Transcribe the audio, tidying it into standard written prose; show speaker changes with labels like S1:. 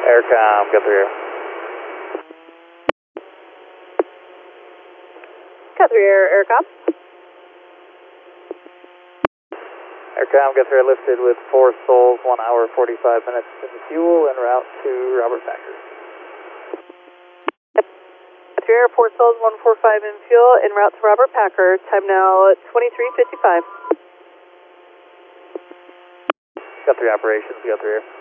S1: Aircom, Guthrie Air.
S2: Guthrie Air, Aircom.
S1: Aircom, Guthrie Air lifted with 4 souls, 1 hour 45 minutes in fuel, en route to Robert Packer.
S2: Guthrie Air, 4 souls, 145 in fuel, en route to Robert Packer. Time now 23:55.
S1: Guthrie operations, Guthrie Air.